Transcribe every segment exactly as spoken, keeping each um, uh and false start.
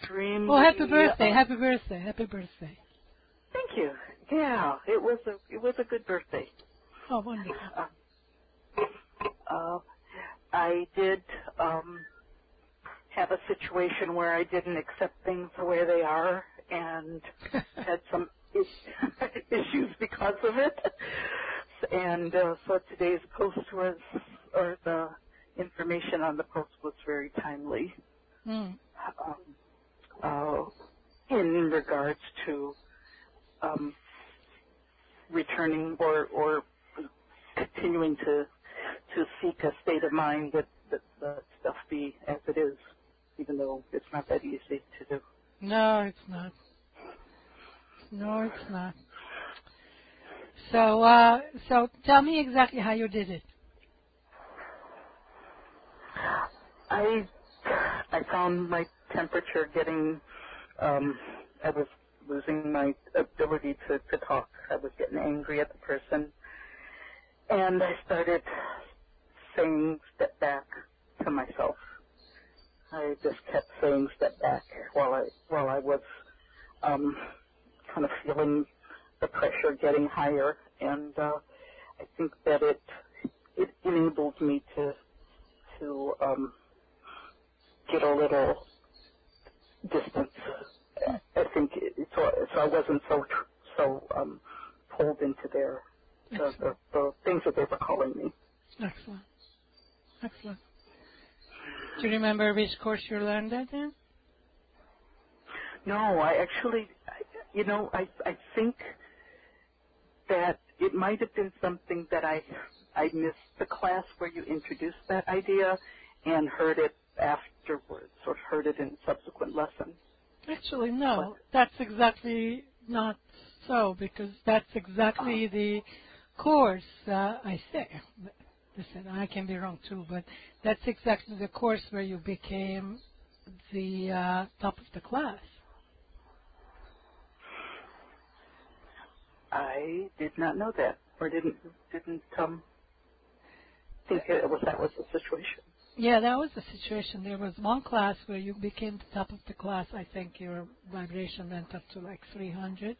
extremely. Oh, happy birthday! Uh, happy birthday! Happy birthday! Thank you. Yeah, it was a it was a good birthday. Oh, wonderful. Uh, uh, I did um, have a situation where I didn't accept things the way they are, and had some is- issues because of it. And uh, so today's post was, or the information on the post was very timely. Mm. Um, uh, in regards to um, returning or, or continuing to to seek a state of mind that, that the stuff be as it is, even though it's not that easy to do. No, it's not. No, it's not. So, uh, so tell me exactly how you did it. I I found my temperature getting. Um, I was losing my ability to, to talk. I was getting angry at the person, and I started saying "step back" to myself. I just kept saying "step back" while I while I was um, kind of feeling the pressure getting higher, and uh, I think that it it enabled me to to um, get a little distance. I think it, so. So I wasn't so so um, pulled into their the, the, the things that they were calling me. Excellent. Excellent. Do you remember which course you learned that in? No, I actually, I, you know, I I think that it might have been something that I I missed the class where you introduced that idea and heard it afterwards, or heard it in subsequent lessons. Actually, no. But, That's exactly not so, because that's exactly the course uh, I say. Listen, I can be wrong too, but that's exactly the course where you became the uh, top of the class. I did not know that, or didn't didn't um think it was that was the situation. Yeah, that was the situation. There was one class where you became the top of the class. I think your vibration went up to like three hundred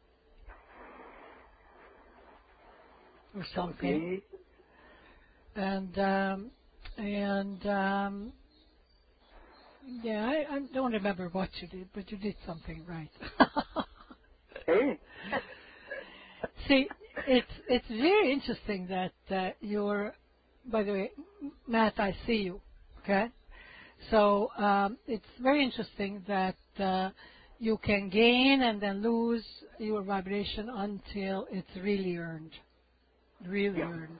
or something. Okay. And um, and um, yeah, I, I don't remember what you did, but you did something right. Hey. See, it's it's very interesting that uh, you're. By the way, Matt, I see you. Okay, so um, it's very interesting that uh, you can gain and then lose your vibration until it's really earned, really Yeah. earned.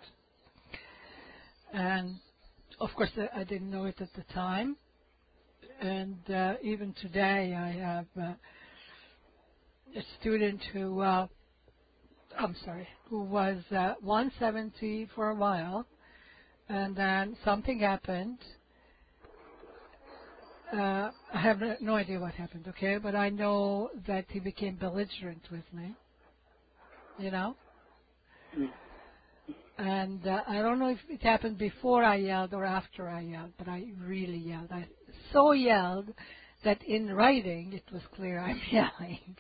And of course, I I didn't know it at the time. And uh, even today, I have uh, a student who, uh, I'm sorry, who was uh, one seventy for a while, and then something happened. Uh, I have no no idea what happened, okay? But I know that he became belligerent with me, you know? Mm. And uh, I don't know if it happened before I yelled or after I yelled, but I really yelled. I so yelled that in writing it was clear I'm yelling.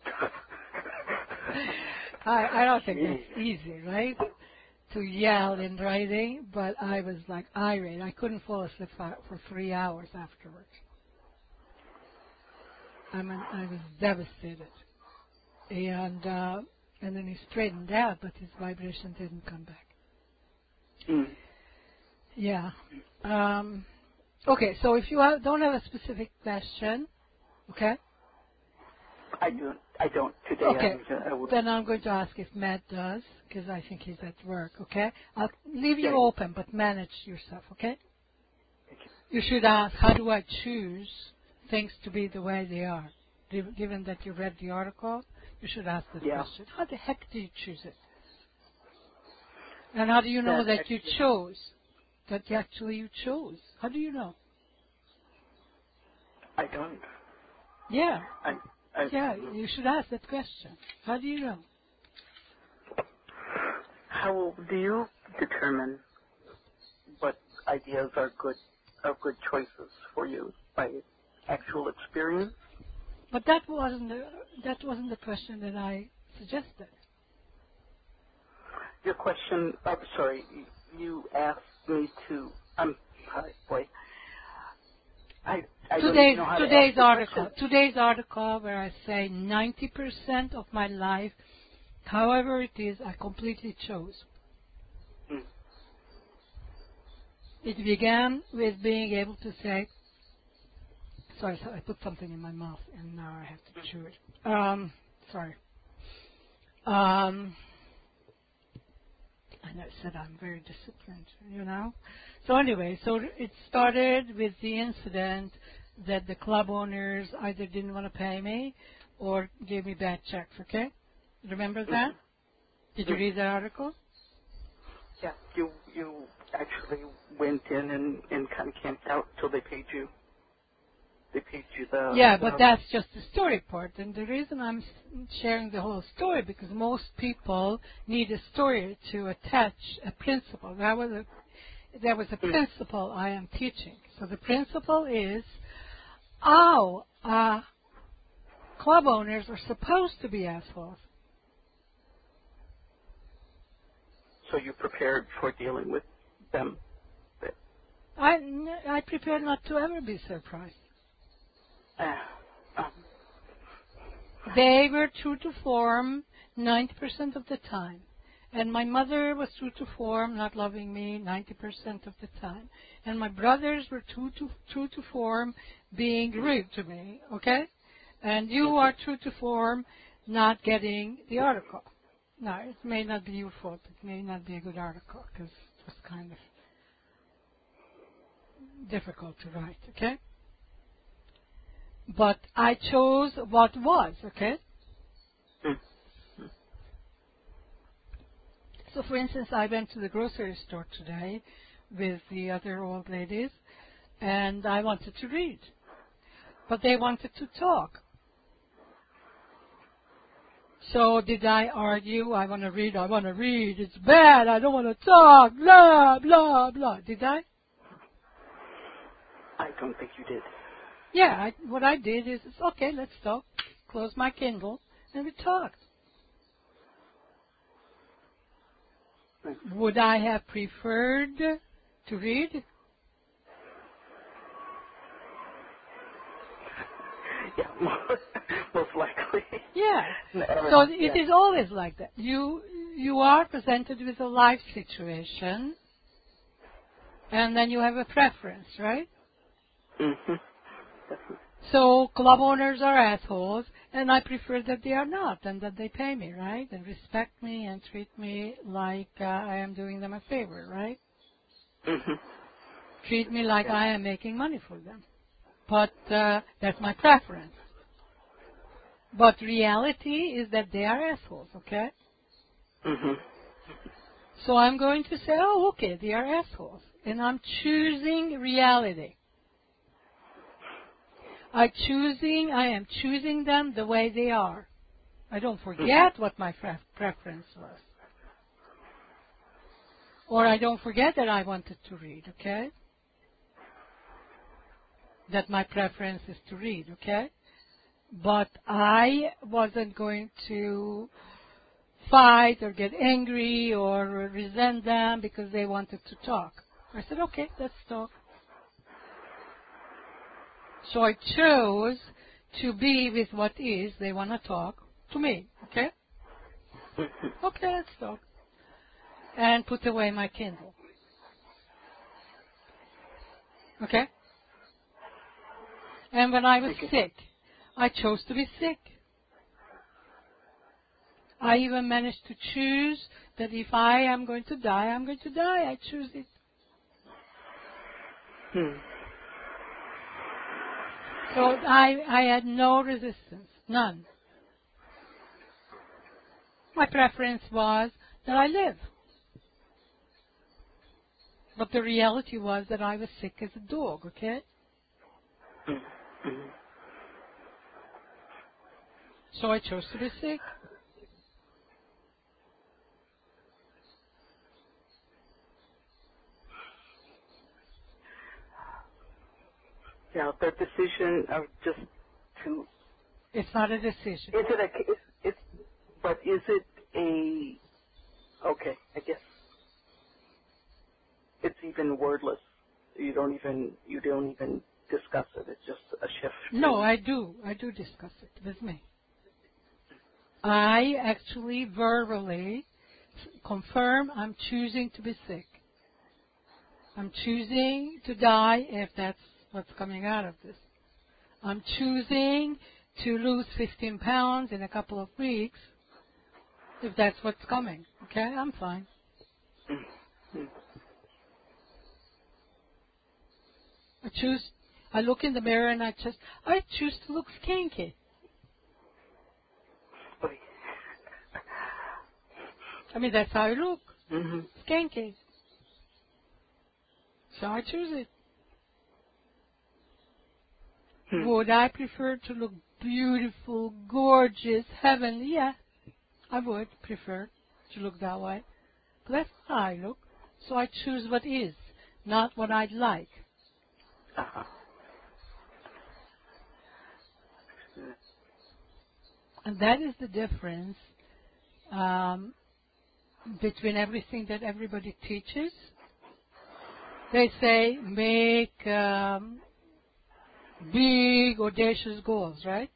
I, I don't think Jeez. that's easy, right? To yell in writing, but I was like irate. I couldn't fall asleep for, for three hours afterwards. I mean, I was devastated. And uh, and then he straightened out, but his vibration didn't come back. Mm. Yeah. Um, okay, so if you have, don't have a specific question, okay? I don't. I don't today. Okay, I, I would. then I'm going to ask if Matt does, because I think he's at work, okay? I'll leave you Yeah. open, but manage yourself, okay? Thank you. You should ask, how do I choose things to be the way they are? Giv- Given that you read the article, you should ask this Yeah. question. How the heck do you choose it? And how do you know That that you actually. chose? That you actually you chose? How do you know? I don't. Yeah, I. I. yeah, you should ask that question. How do you know? How do you determine what ideas are good are good choices for you? By actual experience. But that wasn't the, that wasn't the question that I suggested. Your question, I'm sorry, you asked me to, I'm sorry, boy. I, I Today's, don't know how today's to article, question. today's article where I say ninety percent of my life, however it is, I completely chose. Mm. It began with being able to say, sorry, so I put something in my mouth and now I have to chew it. Um, sorry. Um, and I said I'm very disciplined, you know. So anyway, so it started with the incident that the club owners either didn't want to pay me or gave me bad checks, okay? Remember that? Mm-hmm. Did you read that article? Yeah, you you actually went in and, and kind of camped out till they paid you. They paid you the... Yeah, the but that's just the story part. And the reason I'm sharing the whole story, because most people need a story to attach a principle. That was a, that was a principle I am teaching. So the principle is, oh, uh, club owners are supposed to be assholes. So you prepared for dealing with them? I, I prepare not to ever be surprised. Uh, um, They were true to form ninety percent of the time. And my mother was true to form, not loving me ninety percent of the time. And my brothers were true to, true to form, being rude to me, okay? And you are true to form, not getting the article. Now, it may not be your fault. It may not be a good article, because it was kind of difficult to write, okay? But I chose what was, okay? So, for instance, I went to the grocery store today with the other old ladies, and I wanted to read. But they wanted to talk. So did I argue, I want to read, I want to read, it's bad, I don't want to talk, blah, blah, blah. Did I? I don't think you did. Yeah, I, what I did is, okay, let's talk. Close my Kindle, and we talked. Would I have preferred to read? Yeah, most likely. Yeah. Never. So it Yeah. is always like that. You you are presented with a life situation, and then you have a preference, right? Mm-hmm. So club owners are assholes, and I prefer that they are not, and that they pay me, right? And respect me and treat me like uh, I am doing them a favor, right? Mm-hmm. Treat me like Yeah. I am making money for them. But uh, that's my preference. But reality is that they are assholes, okay? Mm-hmm. So I'm going to say, oh, okay, they are assholes. And I'm choosing reality. I choosing, I am choosing them the way they are. I don't forget what my pre- preference was. Or I don't forget that I wanted to read, okay? That my preference is to read, okay? But I wasn't going to fight or get angry or resent them because they wanted to talk. I said, okay, let's talk. So I chose to be with what is, they want to talk to me, okay? Okay, let's talk. And put away my Kindle. Okay? And when I was sick, I chose to be sick. I even managed to choose that if I am going to die, I'm going to die. I choose it. Hmm. So I, I had no resistance, none. My preference was that I live. But the reality was that I was sick as a dog, okay? Mm-hmm. So I chose to be sick. Yeah, the decision of just to? It's not a decision. Is it a? It's, it's but is it a? Okay, I guess it's even wordless. You don't even you don't even discuss it. It's just a shift. No, I do. I do discuss it with me. I actually verbally confirm I'm choosing to be sick. I'm choosing to die if that's what's coming out of this. I'm choosing to lose fifteen pounds in a couple of weeks if that's what's coming. Okay, I'm fine. Mm-hmm. I choose, I look in the mirror and I just, I choose to look skanky. I mean, that's how I look. Mm-hmm. Skanky. So I choose it. Hmm. Would I prefer to look beautiful, gorgeous, heavenly? Yeah, I would prefer to look that way. But that's how I look. So I choose what is, not what I'd like. Uh-huh. And that is the difference um, between everything that everybody teaches. They say make um, big, audacious goals, right?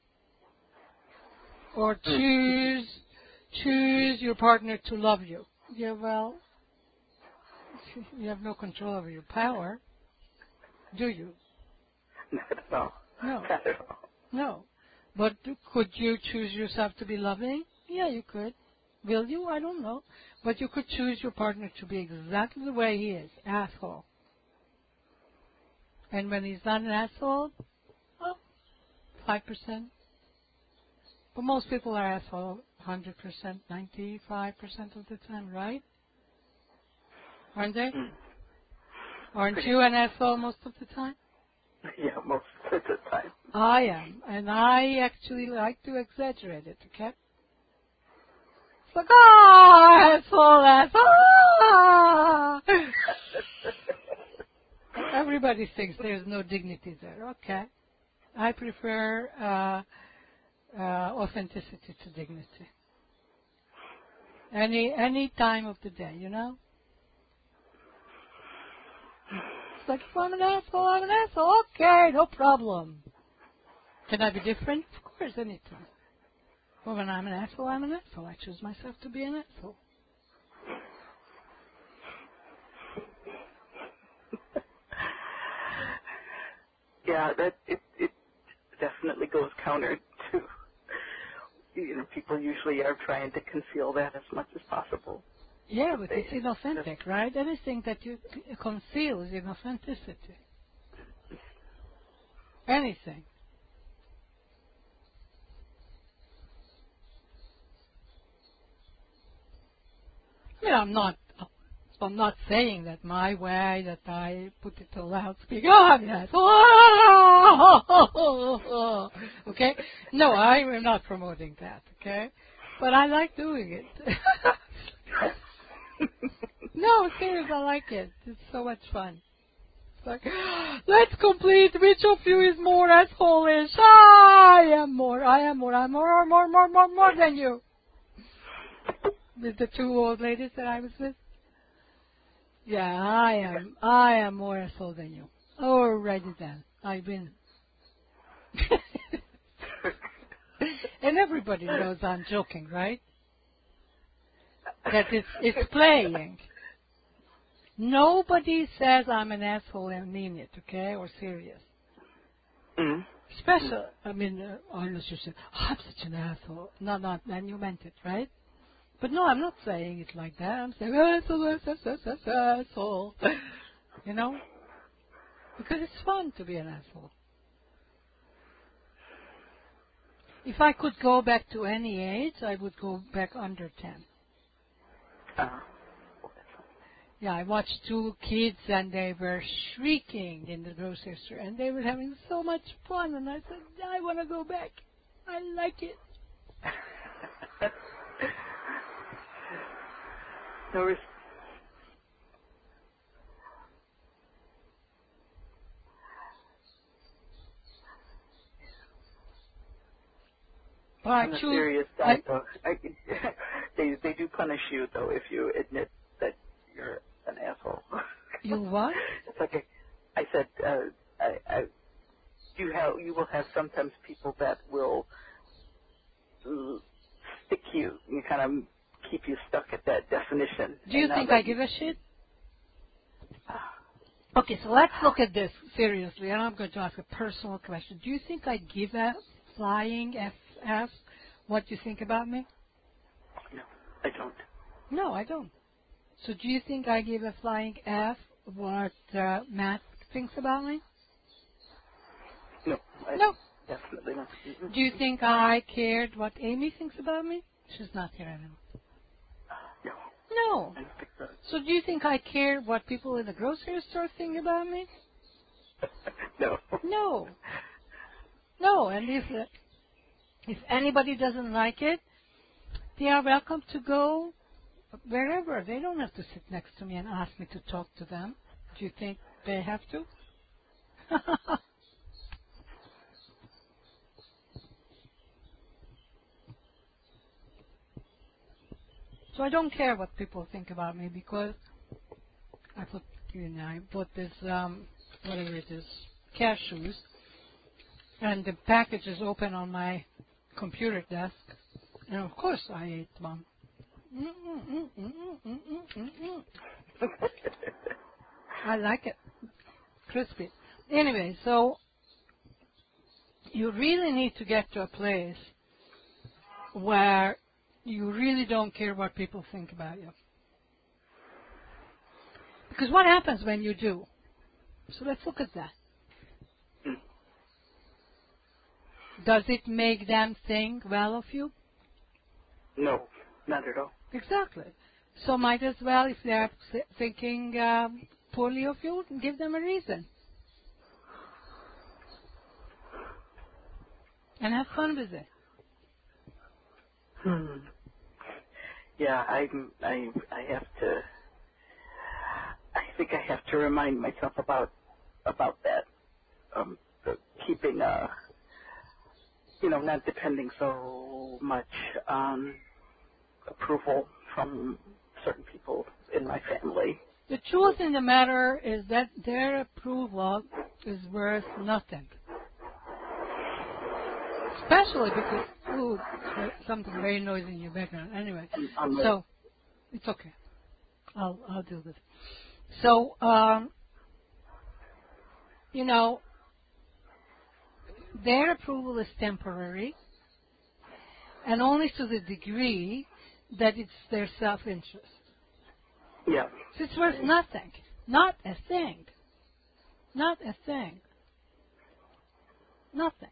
Or choose choose your partner to love you. Yeah, well, you have no control over your power, do you? Not at all. No. Not at all. No. But could you choose yourself to be loving? Yeah, you could. Will you? I don't know. But you could choose your partner to be exactly the way he is, asshole. And when he's not an asshole, oh, five percent. But most people are asshole one hundred percent, ninety-five percent of the time, right? Aren't they? Mm. Aren't Pretty you an asshole most of the time? Yeah, most of the time. I am. And I actually like to exaggerate it, okay? It's like, oh, asshole, asshole. Everybody thinks there's no dignity there. Okay. I prefer uh, uh, authenticity to dignity. Any any time of the day, you know? It's like, if I'm an asshole, I'm an asshole. Okay, no problem. Can I be different? Of course, anytime. Well, when I'm an asshole, I'm an asshole. I choose myself to be an asshole. Yeah, that it it definitely goes counter to, you know, people usually are trying to conceal that as much as possible. Yeah, but it's inauthentic, right? Anything that you c- conceal is inauthenticity. Anything. I mean, I'm not, I'm not saying that my way, that I put it to loudspeaker, oh, I'm an asshole. Okay? No, I am not promoting that, okay? But I like doing it. No, seriously, I like it. It's so much fun. It's like, let's complete which of you is more asshole-ish. I am more, I am more, I'm more, more, more, more, more than you. With the two old ladies that I was with. Yeah, I am, I am more asshole than you. Alrighty then, I win. And everybody knows I'm joking, right? That it's, it's playing. Nobody says I'm an asshole and mean it, okay, or serious. Mm. Special, I mean, uh, unless you say, oh, I'm such an asshole. No, no, then you meant it, right? But no, I'm not saying it like that. I'm saying, asshole, asshole, asshole, asshole. You know? Because it's fun to be an asshole. If I could go back to any age, I would go back under ten. Uh, Yeah, I watched two kids and they were shrieking in the grocery store and they were having so much fun and I said, I want to go back. I like it. there was But I On a choose. serious I, side, though, I, they they do punish you though if you admit that you're an asshole. you what? It's like a, I said, uh, I, I you have you will have sometimes people that will uh, stick you, you kind of keep you stuck at that definition. Do you and think that I give a shit? Okay, so let's look at this seriously, and I'm going to ask a personal question. Do you think I give a flying F F what you think about me? No, I don't. No, I don't. So do you think I give a flying F what uh, Matt thinks about me? No, I No. definitely not. Mm-hmm. Do you think I cared what Amy thinks about me? She's not here anymore. No. No. I don't think so. So do you think I care what people in the grocery store think about me? No. No. No, and if uh, if anybody doesn't like it, they are welcome to go wherever. They don't have to sit next to me and ask me to talk to them. Do you think they have to? So I don't care what people think about me because I put, you know, I bought this, um, whatever it is, cashews, and the package is open on my computer desk, and of course I ate one. I like it, crispy. Anyway, so you really need to get to a place where you really don't care what people think about you. Because what happens when you do? So let's look at that. Does it make them think well of you? No, not at all. Exactly. So might as well, if they're thinking um, poorly of you, give them a reason. And have fun with it. Hmm. Yeah, I I I have to. I think I have to remind myself about about that. Um, the keeping uh, you know, not depending so much on approval from certain people in my family. The truth in the matter is that their approval is worth nothing. Especially because, ooh, there's something very noisy in your background. Anyway, I'm so it's okay. I'll I'll deal with it. So, um, you know, their approval is temporary, and only to the degree that it's their self-interest. yeah. So it's worth nothing. Not a thing. Not a thing. Nothing.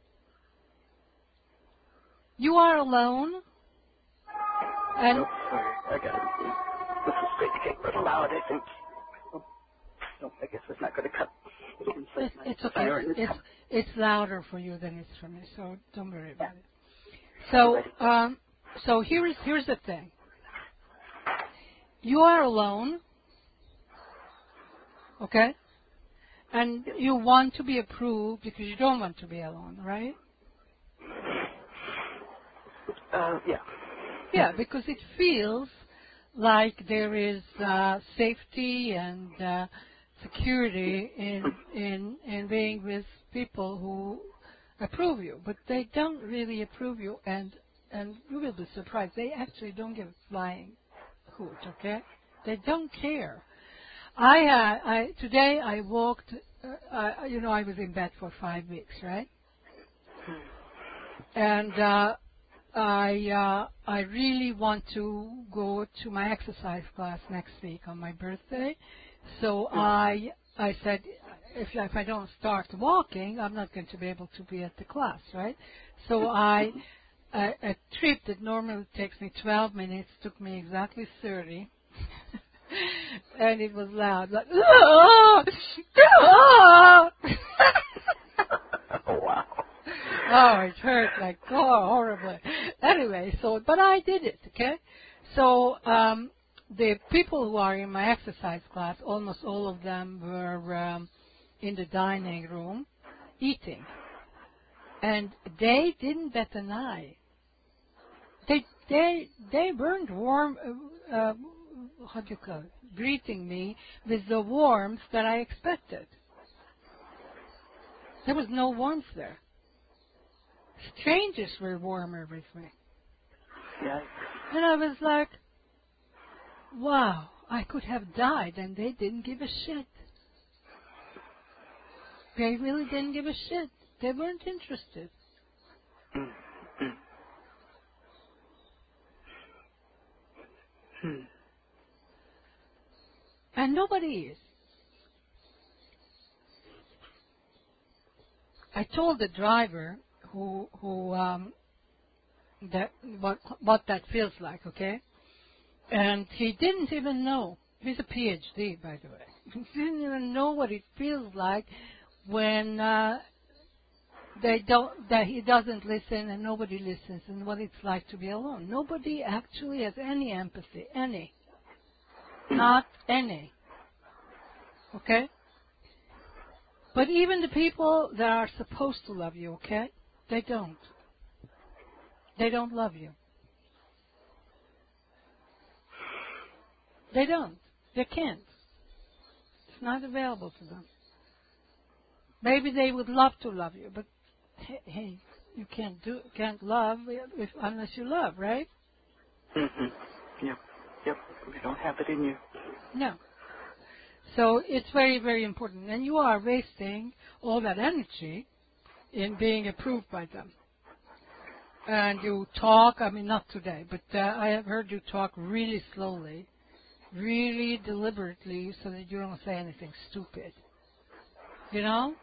You are alone, and Nope, sorry, I got it. This is going to get a little loud, I think. Oh, no, I guess it's not going to cut. it's, it's okay. It's it's louder for you than it's for me, so don't worry about it. So, um, so here's here's the thing. You are alone, okay? And you want to be approved because you don't want to be alone, right? Uh, yeah. Yeah, because it feels like there is uh, safety and uh, security in in in being with people who approve you, but they don't really approve you, and and you will be surprised. They actually don't give a flying hoot. Okay, they don't care. I had I today I walked. Uh, I, you know, I was in bed for five weeks, right? And uh, I uh, I really want to go to my exercise class next week on my birthday. So I I said if if I don't start walking, I'm not going to be able to be at the class, right? So I a, a trip that normally takes me twelve minutes took me exactly thirty. And it was loud, like, ah! Ah! Oh, wow. Oh, it hurt like oh, horribly. Anyway, so but I did it, okay? So um, the people who are in my exercise class, almost all of them were um, in the dining room eating, and they didn't bat an eye. They they they weren't warm. Uh, uh, how do you call it? Greeting me with the warmth that I expected. There was no warmth there. Strangers were warmer with me. Yeah. And I was like, wow, I could have died and they didn't give a shit. They really didn't give a shit. They weren't interested. Mm, mm. Hmm. And nobody is. I told the driver who who um, that what what that feels like, okay? And he didn't even know. He's a P H D, by the way. He didn't even know what it feels like when uh, they don't that he doesn't listen and nobody listens, and what it's like to be alone. Nobody actually has any empathy, any, not any. Okay? But even the people that are supposed to love you, okay, they don't. They don't love you. They don't. They can't. It's not available to them. Maybe they would love to love you, but hey, hey you can't do can't love if, unless you love, right? Mm-hmm. Yep. Yep. You don't have it in you. No. So it's very, very important. And you are wasting all that energy in being approved by them. And you talk, I mean, not today, but uh, I have heard you talk really slowly, really deliberately, so that you don't say anything stupid. You know?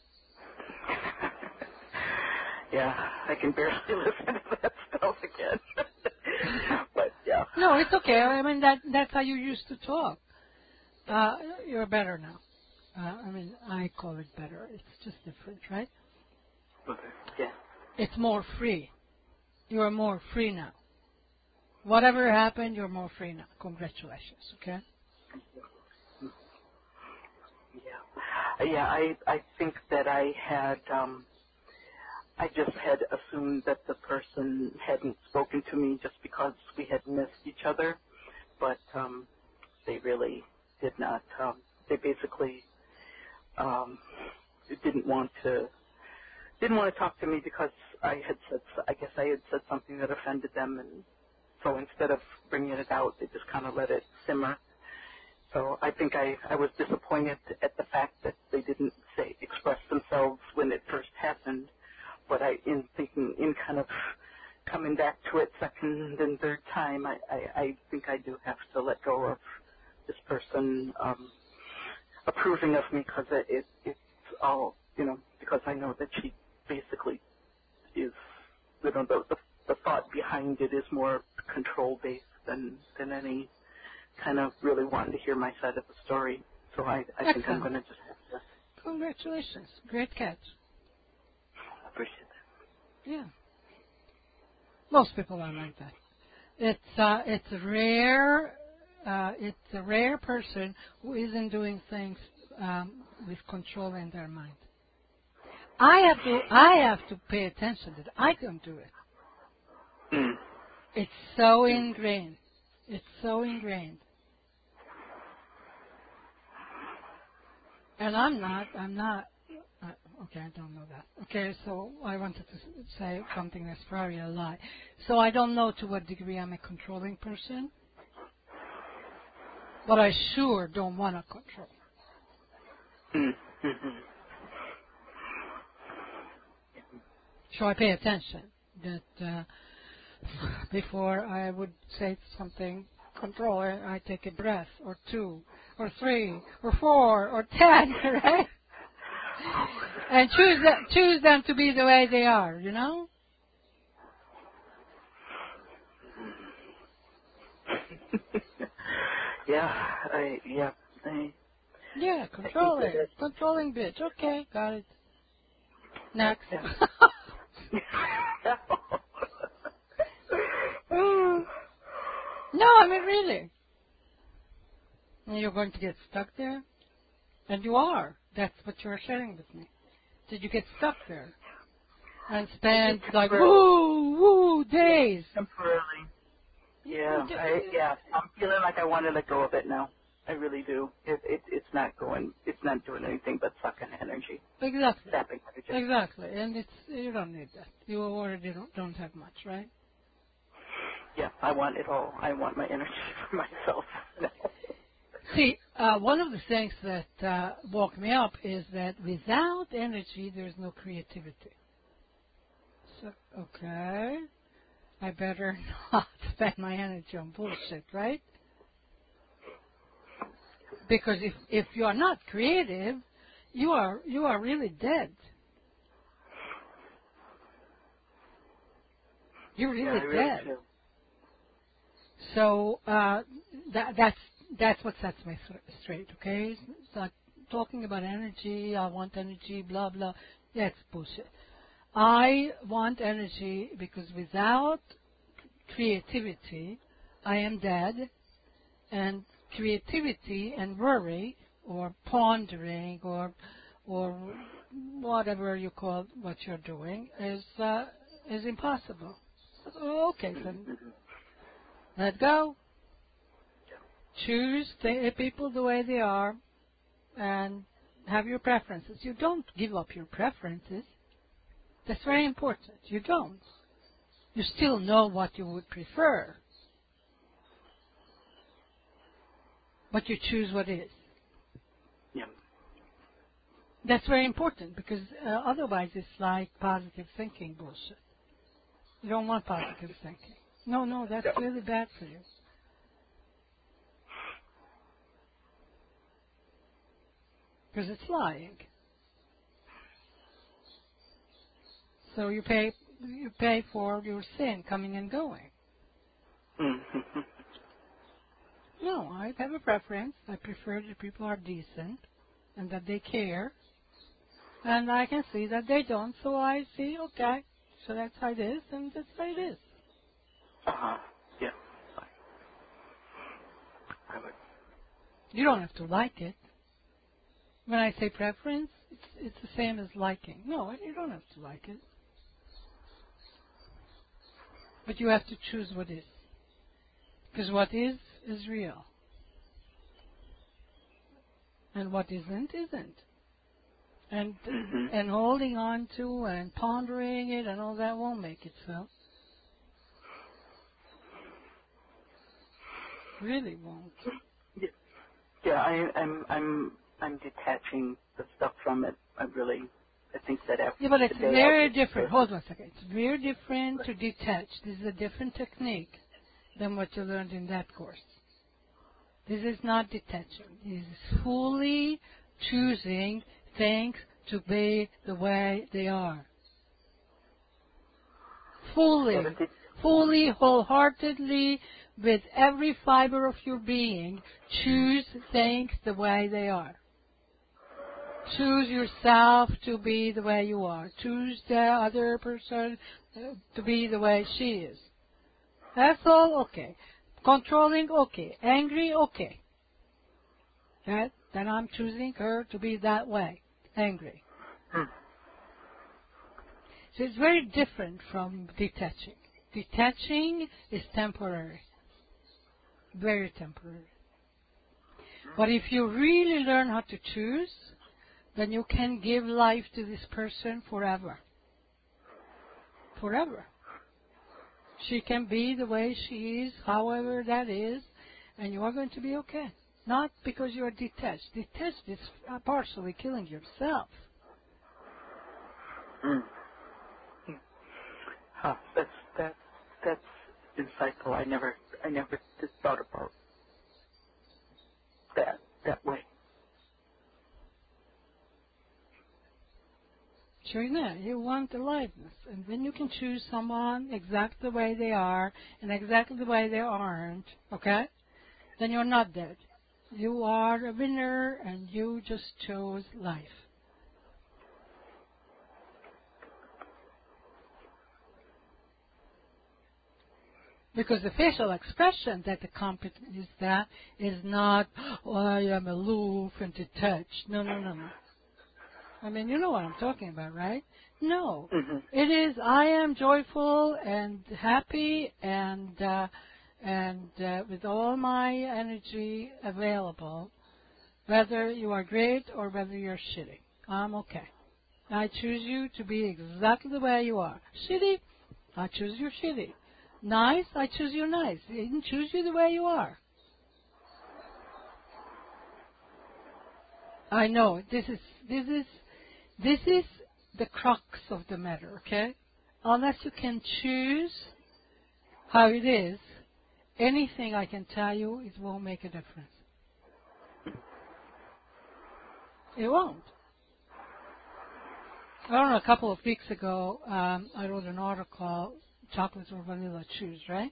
Yeah, I can barely listen to that stuff again. But, yeah. No, it's okay. I mean, that that's how you used to talk. Uh, you're better now. Uh, I mean, I call it better. It's just different, right? Okay. Yeah. It's more free. You are more free now. Whatever happened, you're more free now. Congratulations, okay? Yeah. Yeah, I, I think that I had, um, I just had assumed that the person hadn't spoken to me just because we had missed each other, but um, they really did not. Um, they basically um, didn't want to didn't want to talk to me because I had said I guess I had said something that offended them, and so instead of bringing it out, they just kind of let it simmer. So I think I, I was disappointed at the fact that they didn't say express themselves when it first happened. But I, in thinking, in kind of coming back to it second and third time, I, I, I think I do have to let go of this person um, approving of me because it, it, it's all, you know, because I know that she basically is, you know, the, the, the thought behind it is more control-based than, than any kind of really wanting to hear my side of the story. So I, I think I'm going to just have to. Congratulations. Great catch. Appreciate that. Yeah. Most people are like that. It's uh, it's rare. Uh, it's a rare person who isn't doing things um, with control in their mind. I have to. I have to pay attention that I don't do it. Mm. It's so ingrained. It's so ingrained. And I'm not. I'm not. Uh, okay, I don't know that. Okay, so I wanted to say something that's probably a lie. So I don't know to what degree I'm a controlling person, but I sure don't want to control. Mm. Mm-hmm. So I pay attention that uh, before I would say something control, I, I take a breath or two or three or four or ten, right? And choose them, choose them to be the way they are, you know? yeah, I, yeah, I, Yeah, I think that controlling. it, Controlling bitch. Okay, got it. Next. yeah. No, I mean really. You're going to get stuck there? And you are. That's what you're sharing with me. Did you get stuck there? and spend like woo woo days. Temporarily. Yeah, I, yeah. I'm feeling like I want to let go of it now. I really do. It, it it's not going. It's not doing anything but sucking energy. Exactly. Sapping energy. Exactly, and it's you don't need that. You already don't, don't have much, right? Yeah, I want it all. I want my energy for myself. See, uh, one of the things that uh, woke me up is that without energy, there's no creativity. So, okay, I better not spend my energy on bullshit, right? Because if if you are not creative, you are you are really dead. You're Yeah, really I really dead. do. So uh, that that's that's what sets me th- straight. Okay, it's not talking about energy. I want energy. Blah blah. That's bullshit. I want energy because without creativity, I am dead, and creativity and worry or pondering or or whatever you call what you're doing is uh, is impossible. Okay, then let go. Choose the people the way they are, and have your preferences. You don't give up your preferences. That's very important. You don't. You still know what you would prefer, but you choose what is. Yeah. That's very important because uh, otherwise it's like positive thinking bullshit. You don't want positive thinking. No, no, that's Yeah. really bad for you. Because it's lying. So you pay you pay for your sin coming and going. Mm-hmm. No, I have a preference. I prefer that people are decent and that they care. And I can see that they don't, so I see, okay, so that's how it is, and that's how it is. Uh-huh. Yeah. I would. You don't have to like it. When I say preference, it's, it's the same as liking. No, you don't have to like it. But you have to choose what is. Because what is, is real. And what isn't, isn't. And Mm-hmm. and holding on to and pondering it and all that won't make it so. Really won't. Yeah. Yeah, I, I'm, I'm, I'm detaching the stuff from it. I really, I think that after Yeah, but it's today, I'll very just different. Hold on a second. It's very different to detach. This is a different technique than what you learned in that course. This is not detaching. This is fully choosing things to be the way they are. Fully, fully, wholeheartedly, with every fiber of your being, choose things the way they are. Choose yourself to be the way you are. Choose the other person uh, to be the way she is. That's all okay. Controlling, okay. Angry, okay. Right? Then I'm choosing her to be that way. Angry. Hmm. So it's very different from detaching. Detaching is temporary. Very temporary. But if you really learn how to choose, then you can give life to this person forever. Forever. She can be the way she is, however that is, and you are going to be okay. Not because you are detached. Detached is partially killing yourself. Mm. Huh. That's that's that's insightful. I never I never just thought about that that way. Sure enough, you want aliveness. And when you can choose someone exactly the way they are and exactly the way they aren't, okay, then you're not dead. You are a winner and you just chose life. Because the facial expression that accompanies that is not, oh, I am aloof and detached. No, no, no, no. I mean, you know what I'm talking about, right? No. Mm-hmm. It is, I am joyful and happy and, uh, and uh, with all my energy available, whether you are great or whether you're shitty. I'm okay. I choose you to be exactly the way you are. Shitty, I choose you shitty. Nice, I choose you nice. I didn't choose you the way you are. I know, this is, this is, this is the crux of the matter, okay? Unless you can choose how it is, anything I can tell you, it won't make a difference. It won't. I don't know, a couple of weeks ago, um, I wrote an article, chocolate or vanilla, choose, right?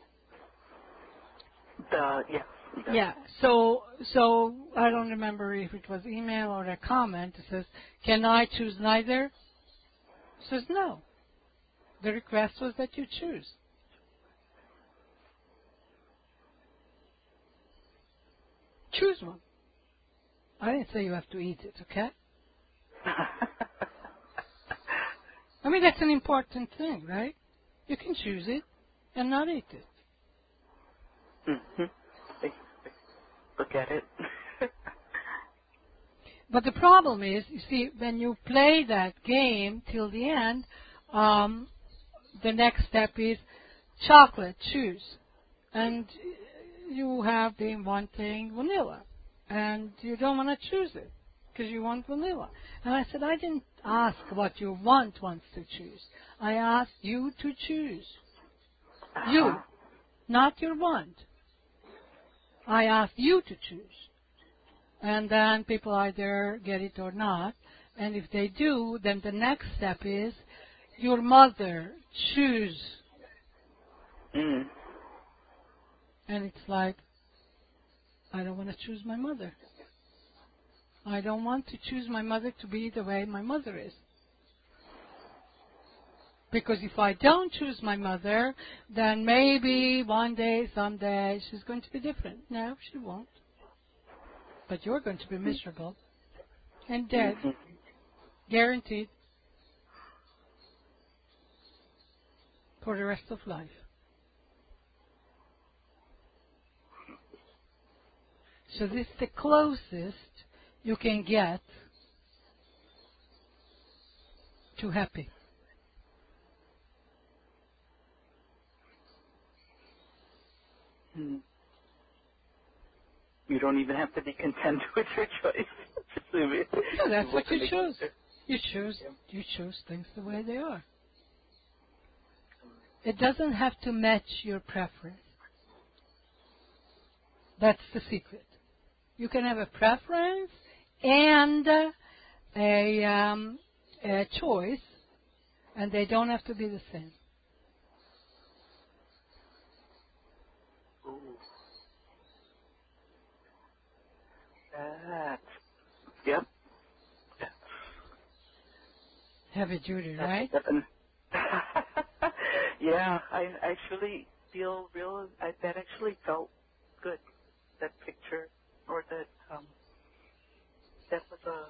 The, yeah. Yeah. Yeah, so so I don't remember if it was email or a comment. It says, can I choose neither? It says no. The request was that you choose. Choose one. I didn't say you have to eat it, okay? I mean, that's an important thing, right? You can choose it and not eat it. Mm-hmm. Look at it. But the problem is, you see, when you play that game till the end, um, the next step is chocolate, choose. And you have been wanting vanilla. And you don't want to choose it because you want vanilla. And I said, I didn't ask what your want wants to choose. I asked you to choose. Uh-huh. You, not your want. I asked you to choose. And then people either get it or not. And if they do, then the next step is your mother, choose. Mm. And it's like, I don't want to choose my mother. I don't want to choose my mother to be the way my mother is. Because if I don't choose my mother, then maybe one day, someday, she's going to be different. No, she won't. But you're going to be miserable and dead. Mm-hmm. Guaranteed. For the rest of life. So this is the closest you can get to happy. Mm. You don't even have to be content with your choice. No, that's what you choose. You choose. You choose things the way they are. It doesn't have to match your preference. That's the secret. You can have a preference and a, um, a choice, and they don't have to be the same. Ooh. That. Yep. That's, Heavy duty, that's right? Yeah, I actually feel real. I, that actually felt good. That picture, or that um, that was a.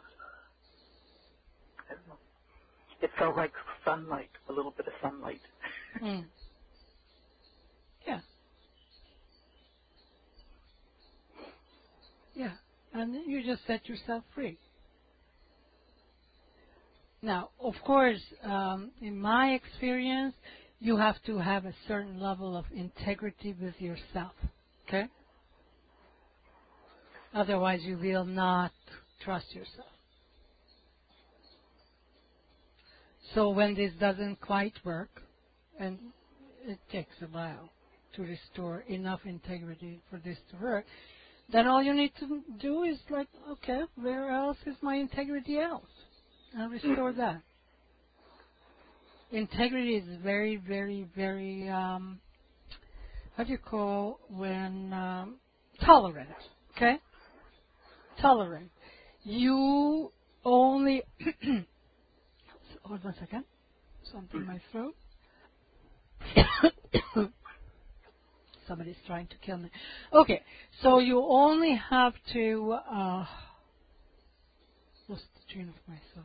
I don't know. It felt like sunlight, a little bit of sunlight. Mm. Yeah. Yeah. And you just set yourself free. Now, of course, um, in my experience, you have to have a certain level of integrity with yourself. Okay? Otherwise, you will not trust yourself. So when this doesn't quite work, and it takes a while to restore enough integrity for this to work, then all you need to do is like, okay, where else is my integrity else? And restore that. Integrity is very, very, very, um, how do you call when, um, tolerant, okay? Tolerant. You only, hold on a second, something in my throat. Somebody's trying to kill me. Okay, so you only have to, uh, lost the train of my thought.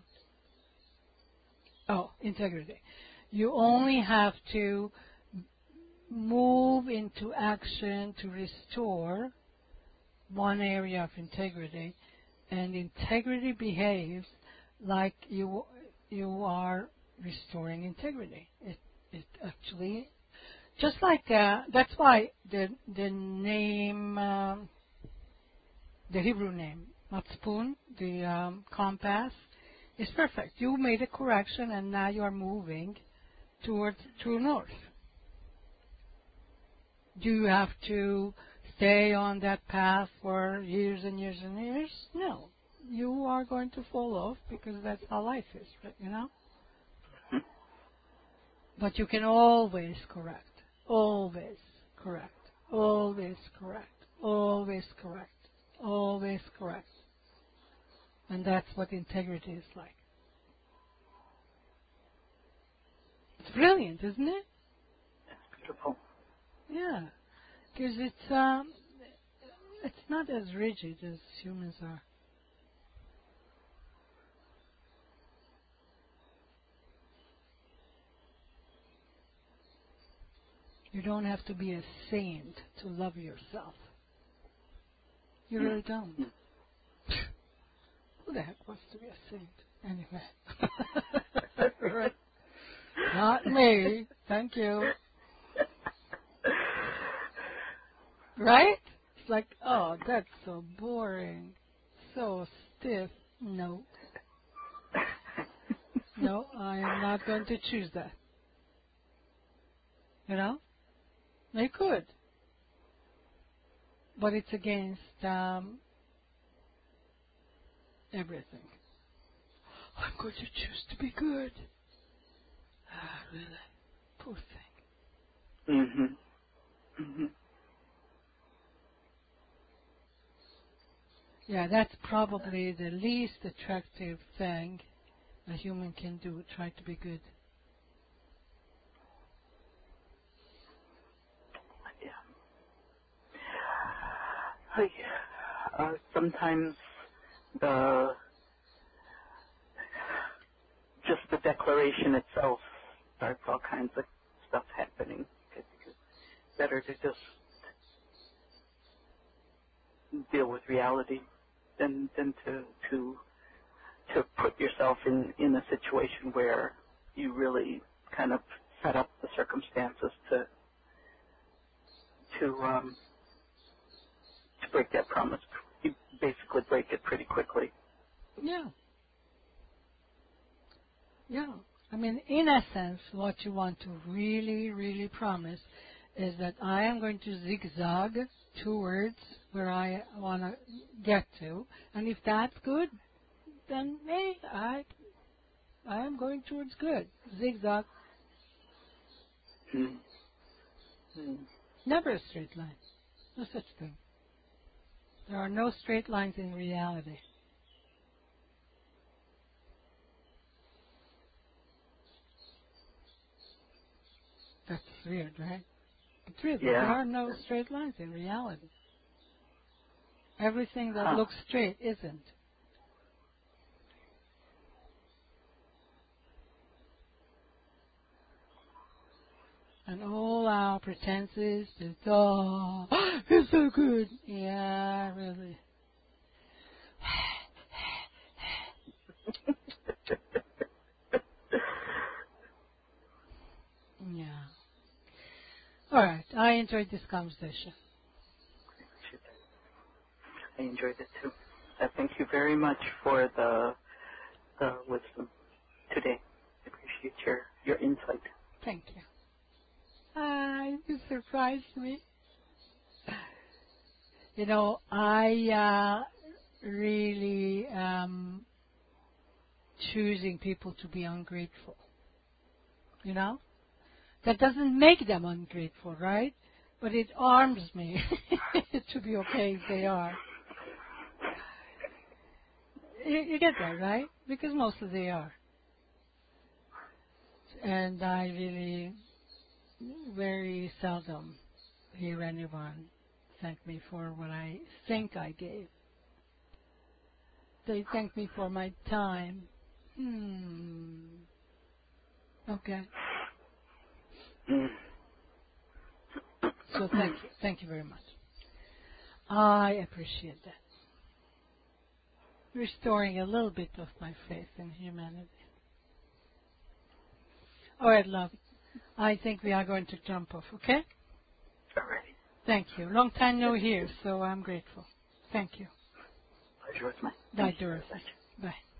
Oh, integrity. You only have to move into action to restore one area of integrity, and integrity behaves like you you are restoring integrity. It it actually just like uh, that's why the the name um, the Hebrew name Matzpun, the um, compass, is perfect. You made a correction, and now you are moving towards true north. Do you have to stay on that path for years and years and years? No. You are going to fall off because that's how life is, right? You know? But you can always correct. Always correct. Always correct. Always correct. Always correct. And that's what integrity is like. It's brilliant, isn't it? It's beautiful. Yeah. Because it's, um, it's not as rigid as humans are. You don't have to be a saint to love yourself. You really don't. Who the heck wants to be a saint? Anyway. Right? Not me. Thank you. Right? It's like, oh, that's so boring. So stiff. No. No, I am not going to choose that. You know? They could. But it's against um, everything. I'm going to choose to be good. Ah, really? Poor thing. Mm-hmm. Mm-hmm. Yeah, that's probably the least attractive thing a human can do, try to be good. Yeah. I, uh, sometimes the just the declaration itself starts all kinds of stuff happening. It's better to just deal with reality than than to to to put yourself in in a situation where you really kind of set up the circumstances to to um to break that promise. You basically break it pretty quickly. Yeah. Yeah. I mean, in essence, what you want to really, really promise is that I am going to zigzag towards where I want to get to, and if that's good, then hey, I I am going towards good. Zigzag, Mm. Mm. never a straight line. No such thing. There are no straight lines in reality. That's weird, right? But really, Yeah. there are no straight lines in reality. Everything that Huh. looks straight isn't. And all our pretenses is, oh, it's so good. Yeah, really. Yeah. All right. I enjoyed this conversation. I enjoyed it too. I thank you very much for the the wisdom today. I appreciate your your insight. Thank you. Ah, you surprised me. You know, I uh, really am choosing people to be ungrateful. You know? That doesn't make them ungrateful, right? But it arms me to be okay if they are. You, you get that, right? Because mostly they are. And I really very seldom hear anyone thank me for what I think I gave. they thank me for my time. Hmm. Okay. Mm. So thank you. Thank you very much. I appreciate that. Restoring a little bit of my faith in humanity. All right, love. I think we are going to jump off, okay? All right. Thank you. Long time no hear, so I'm grateful. Thank you. Pleasure was mine. Bye, Dorothy. Bye.